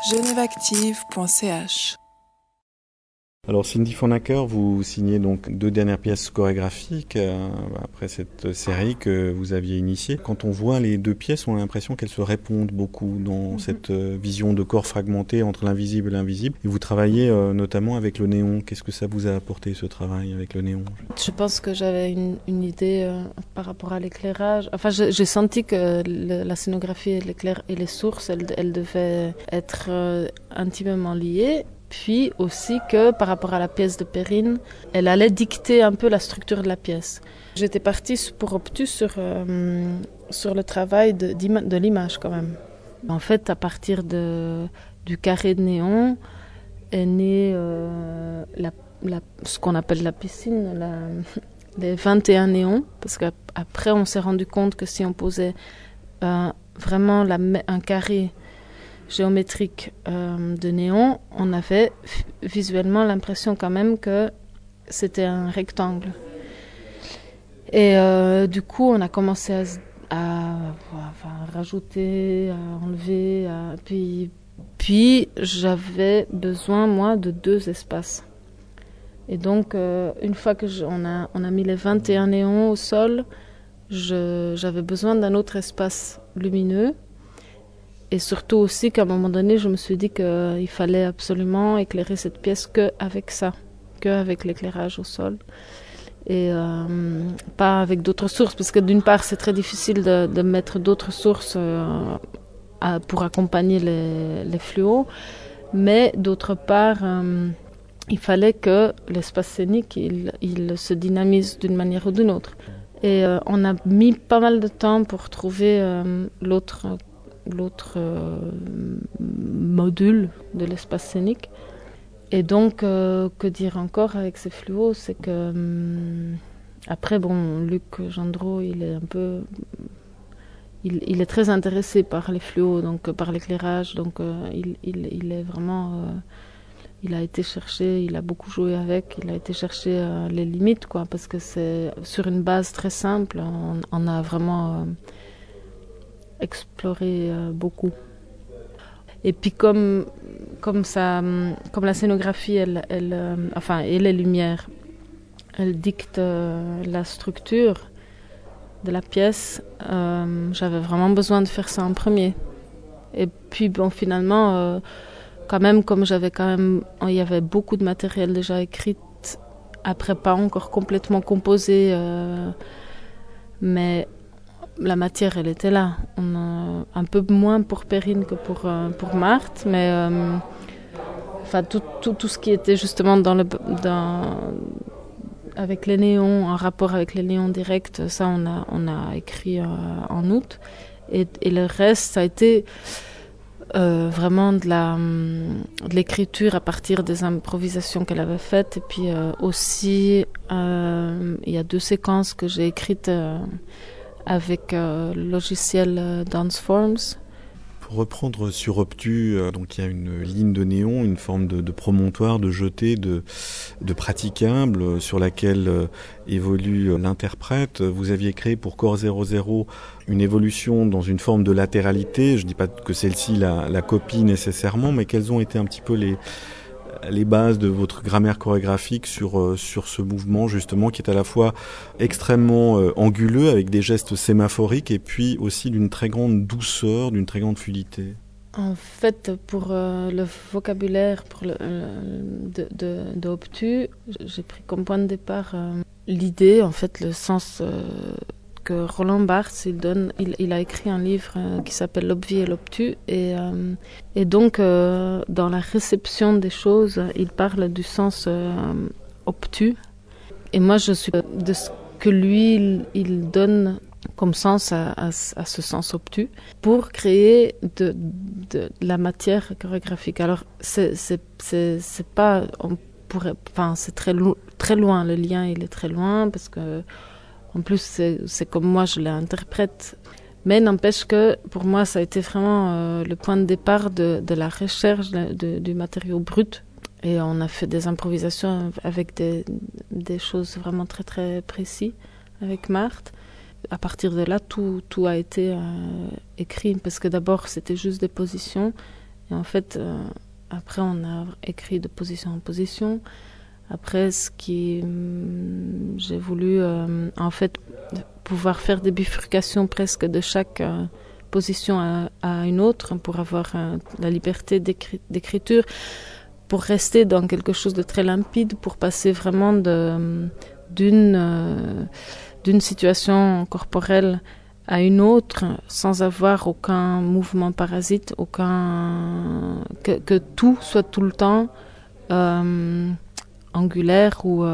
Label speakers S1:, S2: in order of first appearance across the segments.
S1: genèveactive.ch.
S2: Alors Cindy Fonacker, vous signez donc 2 dernières pièces chorégraphiques après cette série que vous aviez initiée. Quand on voit les 2 pièces, on a l'impression qu'elles se répondent beaucoup dans cette vision de corps fragmenté entre l'invisible et l'invisible. Et vous travaillez notamment avec le néon. Qu'est-ce que ça vous a apporté, ce travail avec le néon ?
S3: Je pense que j'avais une idée par rapport à l'éclairage. Enfin, j'ai senti que la scénographie et les sources, elles devaient être intimement liées. Puis aussi que par rapport à la pièce de Perrine, elle allait dicter un peu la structure de la pièce. J'étais partie pour Optu sur le travail de l'image quand même. En fait, à partir du carré de néon est né ce qu'on appelle la piscine, les 21 néons. Parce qu'après, on s'est rendu compte que si on posait vraiment un carré géométrique de néon, on avait visuellement l'impression quand même que c'était un rectangle. Et du coup, on a commencé à rajouter, à enlever, puis j'avais besoin, moi, de 2 espaces. Et donc, une fois que on a mis les 21 néons au sol, j'avais besoin d'un autre espace lumineux. Et surtout aussi qu'à un moment donné, je me suis dit qu'il fallait absolument éclairer cette pièce qu'avec ça, qu'avec l'éclairage au sol. Et pas avec d'autres sources, parce que d'une part, c'est très difficile de mettre d'autres sources pour accompagner les fluos. Mais d'autre part, il fallait que l'espace scénique, il se dynamise d'une manière ou d'une autre. Et on a mis pas mal de temps pour trouver l'autre module de l'espace scénique. Et donc, que dire encore avec ces fluos, c'est que après, Luc Gendreau, il est très intéressé par les fluos, donc par l'éclairage, donc il est vraiment, il a été chercher, il a beaucoup joué avec, il a été chercher les limites, quoi, parce que c'est sur une base très simple, on a vraiment explorer beaucoup. Et puis comme la scénographie, et les lumières, elles dictent la structure de la pièce, j'avais vraiment besoin de faire ça en premier. Et puis finalement, quand même, il y avait beaucoup de matériel déjà écrit, après pas encore complètement composé, mais la matière, elle était là. On a un peu moins pour Perrine que pour Marthe, mais tout ce qui était justement avec les néons, en rapport avec les néons directs, ça on a écrit en août. Et le reste, ça a été vraiment de l'écriture à partir des improvisations qu'elle avait faites. Et puis aussi, il y a 2 séquences que j'ai écrites avec le logiciel Danceforms.
S2: Pour reprendre sur Optu, donc il y a une ligne de néon, une forme de promontoire, de jetée, de praticable sur laquelle évolue l'interprète. Vous aviez créé pour Corps 00 une évolution dans une forme de latéralité. Je ne dis pas que celle-ci la copie nécessairement, mais quelles ont été un petit peu les bases de votre grammaire chorégraphique sur ce mouvement justement qui est à la fois extrêmement anguleux avec des gestes sémaphoriques et puis aussi d'une très grande douceur, d'une très grande fluidité.
S3: En fait, pour le vocabulaire de Optu, j'ai pris comme point de départ l'idée, en fait, le sens que Roland Barthes il a écrit un livre qui s'appelle L'Obvi et l'Obtus et donc dans la réception des choses il parle du sens obtus et moi je suis de ce que lui il donne comme sens à ce sens obtus pour créer de la matière chorégraphique. Alors c'est pas c'est très loin, le lien il est très loin parce que en plus, c'est comme moi je l'interprète. Mais n'empêche que pour moi, ça a été vraiment le point de départ de la recherche du matériau brut. Et on a fait des improvisations avec des choses vraiment très très précises avec Marthe. À partir de là, tout a été écrit. Parce que d'abord, c'était juste des positions. Et en fait, après, on a écrit de position en position. Après, j'ai voulu, en fait, pouvoir faire des bifurcations presque de chaque position à une autre pour avoir la liberté d'écriture, pour rester dans quelque chose de très limpide, pour passer vraiment d'une situation corporelle à une autre sans avoir aucun mouvement parasite, que tout soit tout le temps angulaire ou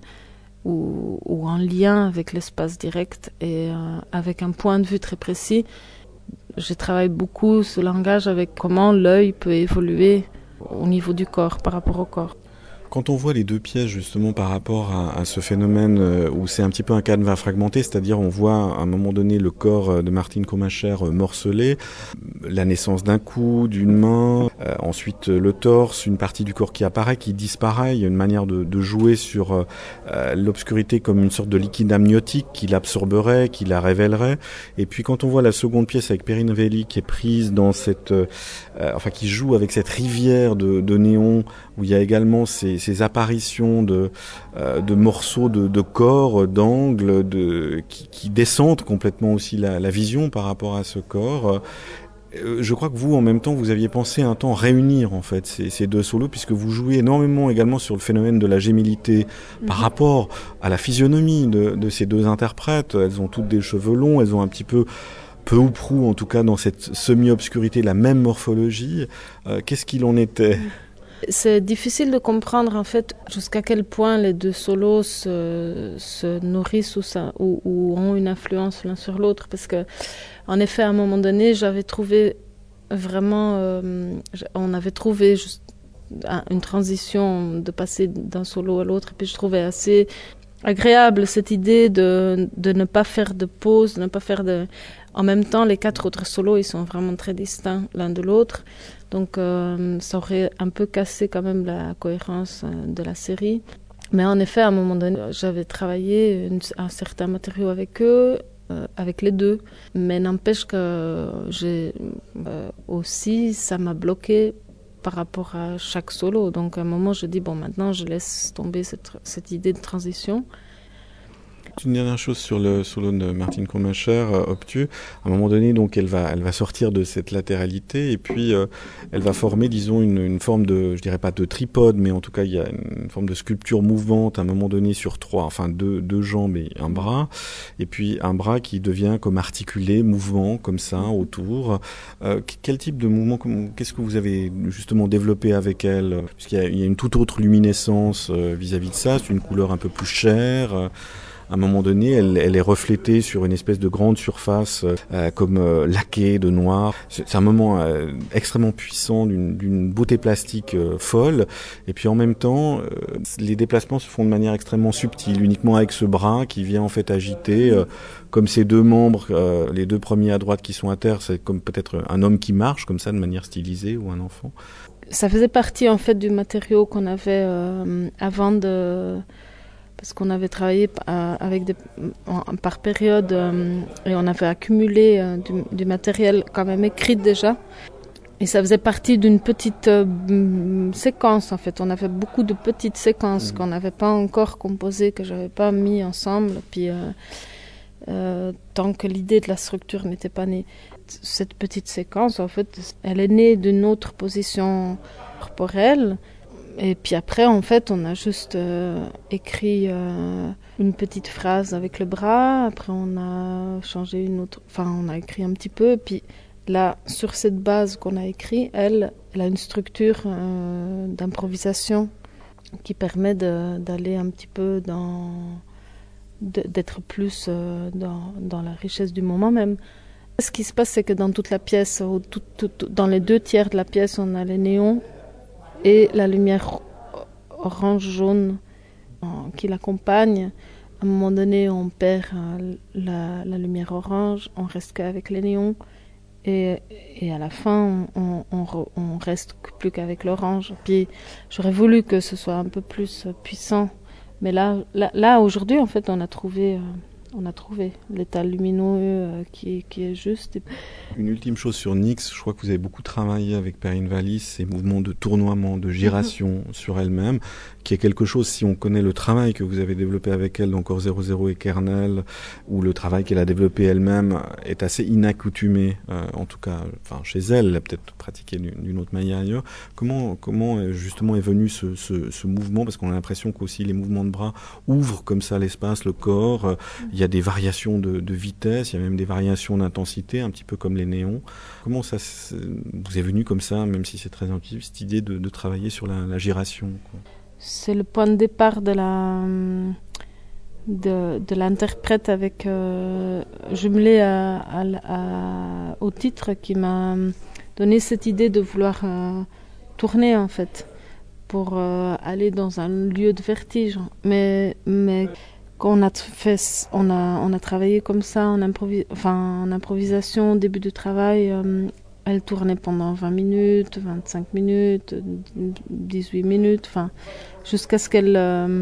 S3: en lien avec l'espace direct et avec un point de vue très précis. Je travaille beaucoup ce langage avec comment l'œil peut évoluer au niveau du corps, par rapport au corps.
S2: Quand on voit les deux pièces justement par rapport à ce phénomène où c'est un petit peu un canevas fragmenté, c'est-à-dire on voit à un moment donné le corps de Martine Comacher morcelé, la naissance d'un cou, d'une main, ensuite le torse, une partie du corps qui apparaît, qui disparaît, il y a une manière de jouer sur l'obscurité comme une sorte de liquide amniotique qui l'absorberait, qui la révélerait. Et puis quand on voit la seconde pièce avec Perrine Vély qui est prise dans cette... qui joue avec cette rivière de néon où il y a également ces apparitions de morceaux de corps, d'angles, qui descendent complètement aussi la vision par rapport à ce corps. Je crois que vous, en même temps, vous aviez pensé un temps réunir en fait ces deux solos, puisque vous jouez énormément également sur le phénomène de la gémilité par rapport à la physionomie de ces deux interprètes. Elles ont toutes des cheveux longs, elles ont un petit peu ou prou, en tout cas dans cette semi-obscurité, la même morphologie. Qu'est-ce qu'il en était ?
S3: C'est difficile de comprendre en fait jusqu'à quel point les deux solos se nourrissent ou ont une influence l'un sur l'autre, parce que en effet à un moment donné j'avais trouvé vraiment on avait trouvé juste une transition de passer d'un solo à l'autre, et puis je trouvais assez agréable cette idée de ne pas faire de pause, de ne pas faire de... En même temps, les 4 autres solos, ils sont vraiment très distincts l'un de l'autre. Donc, ça aurait un peu cassé quand même la cohérence de la série. Mais en effet, à un moment donné, j'avais travaillé un certain matériau avec eux, avec les deux. Mais n'empêche que aussi, ça m'a bloqué par rapport à chaque solo. Donc, à un moment, je dis, bon, maintenant, je laisse tomber cette idée de transition.
S2: Une dernière chose sur le solo de Martine Comacher, Obtus. À un moment donné, donc, elle va sortir de cette latéralité et puis elle va former, disons, une forme de, je dirais pas de tripode, mais en tout cas, il y a une forme de sculpture mouvante à un moment donné sur deux jambes et un bras. Et puis un bras qui devient comme articulé, mouvant, comme ça, autour. Quel type de mouvement, qu'est-ce que vous avez justement développé avec elle? Puisqu'il y a une toute autre luminescence vis-à-vis de ça, c'est une couleur un peu plus chère. À un moment donné, elle est reflétée sur une espèce de grande surface comme laquée de noir. C'est un moment extrêmement puissant, d'une beauté plastique folle. Et puis en même temps, les déplacements se font de manière extrêmement subtile, uniquement avec ce bras qui vient en fait agiter, comme ces deux membres, les deux premiers à droite qui sont à terre, c'est comme peut-être un homme qui marche comme ça de manière stylisée ou un enfant.
S3: Ça faisait partie en fait du matériau qu'on avait avant de... Parce qu'on avait travaillé par période et on avait accumulé du matériel quand même écrit déjà. Et ça faisait partie d'une petite séquence en fait. On avait beaucoup de petites séquences qu'on n'avait pas encore composées, que j'avais pas mis ensemble. Puis tant que l'idée de la structure n'était pas née, cette petite séquence en fait, elle est née d'une autre position corporelle. Et puis après, en fait, on a juste écrit une petite phrase avec le bras. Après, on a changé on a écrit un petit peu. Et puis là, sur cette base qu'on a écrit, elle a une structure d'improvisation qui permet d'aller un petit peu d'être plus dans la richesse du moment même. Ce qui se passe, c'est que dans toute la pièce, dans les 2 tiers de la pièce, on a les néons et la lumière orange-jaune qui l'accompagne. À un moment donné, on perd la lumière orange, on reste qu'avec les néons. Et à la fin, on reste plus qu'avec l'orange. Puis j'aurais voulu que ce soit un peu plus puissant. Mais là aujourd'hui, en fait, on a trouvé on a trouvé l'état lumineux qui est juste.
S2: Une ultime chose sur Nyx, je crois que vous avez beaucoup travaillé avec Perrine Wallis, ces mouvements de tournoiement, de giration sur elle-même, qui est quelque chose, si on connaît le travail que vous avez développé avec elle dans Corps 00 et Kernel, ou le travail qu'elle a développé elle-même, est assez inaccoutumé, en tout cas chez elle, elle a peut-être pratiqué d'une autre manière ailleurs. Comment justement est venu ce mouvement, parce qu'on a l'impression qu'aussi les mouvements de bras ouvrent comme ça l'espace, le corps, il y a des variations de vitesse, il y a même des variations d'intensité, un petit peu comme les néons. Comment ça vous est venu comme ça, même si c'est très intuitif, cette idée de travailler sur la giration, quoi?
S3: C'est le point de départ de l'interprète avec jumelé au titre qui m'a donné cette idée de vouloir tourner en fait pour aller dans un lieu de vertige. Mais quand on a travaillé comme ça en improvisation au début du travail. Elle tournait pendant 20 minutes, 25 minutes, 18 minutes, jusqu'à ce qu'elle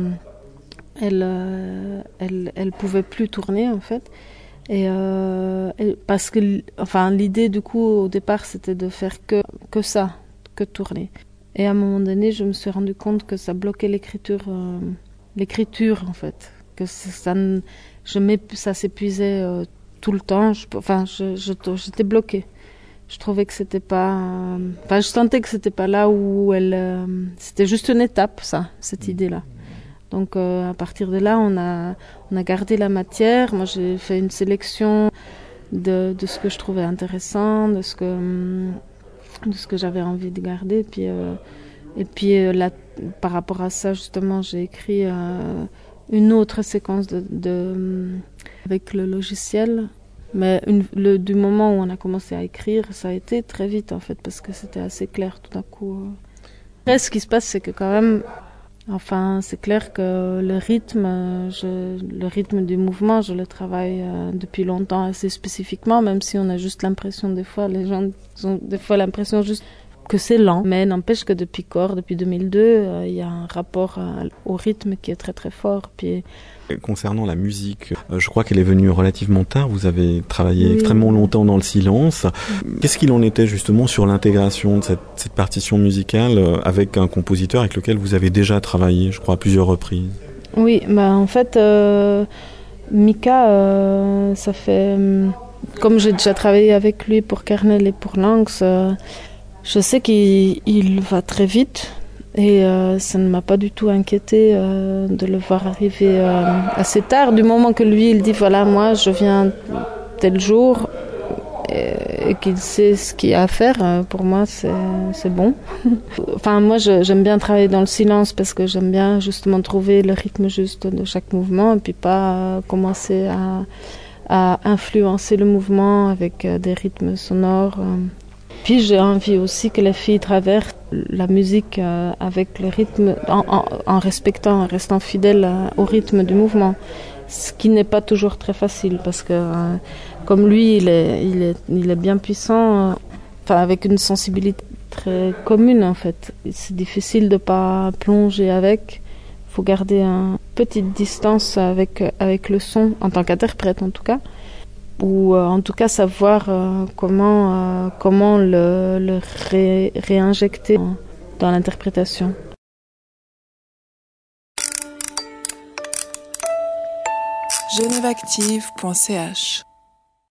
S3: pouvait plus tourner en fait. Et parce que l'idée du coup au départ c'était de faire que ça, que tourner. Et à un moment donné, je me suis rendu compte que ça bloquait l'écriture en fait, que ça s'épuisait tout le temps. J'étais bloquée. Je trouvais que c'était pas... je sentais que c'était pas là où elle... c'était juste une étape, cette idée-là. Donc, à partir de là, on a gardé la matière. Moi, j'ai fait une sélection de ce que je trouvais intéressant, de ce que j'avais envie de garder. Et puis, là, par rapport à ça, justement, j'ai écrit une autre séquence avec le logiciel. Mais du moment où on a commencé à écrire, ça a été très vite en fait, parce que c'était assez clair tout d'un coup. Après, ce qui se passe, c'est que quand même, c'est clair que le rythme du mouvement, je le travaille depuis longtemps assez spécifiquement, même si on a juste l'impression des fois, les gens ont des fois l'impression juste que c'est lent. Mais n'empêche que depuis 2002, il y a un rapport au rythme qui est très très fort. Puis
S2: concernant la musique, je crois qu'elle est venue relativement tard. Vous avez travaillé extrêmement longtemps dans le silence. Qu'est-ce qu'il en était justement sur l'intégration de cette partition musicale avec un compositeur avec lequel vous avez déjà travaillé, je crois, à plusieurs reprises? Oui,
S3: en fait, Mika, ça fait... comme j'ai déjà travaillé avec lui pour Kernel et pour Lanx, je sais qu'il va très vite. Et ça ne m'a pas du tout inquiété de le voir arriver assez tard. Du moment que lui, il dit, voilà, moi, je viens tel jour et qu'il sait ce qu'il y a à faire, pour moi, c'est bon. Moi, j'aime bien travailler dans le silence parce que j'aime bien justement trouver le rythme juste de chaque mouvement et puis pas commencer à influencer le mouvement avec des rythmes sonores. Puis j'ai envie aussi que les filles traversent la musique avec le rythme, en respectant, en restant fidèles au rythme du mouvement. Ce qui n'est pas toujours très facile parce que comme lui, il est bien puissant, avec une sensibilité très commune en fait. C'est difficile de pas plonger avec. Il faut garder une petite distance avec le son, en tant qu'interprète en tout cas. Ou en tout cas savoir comment le réinjecter dans l'interprétation.
S1: genèveactive.ch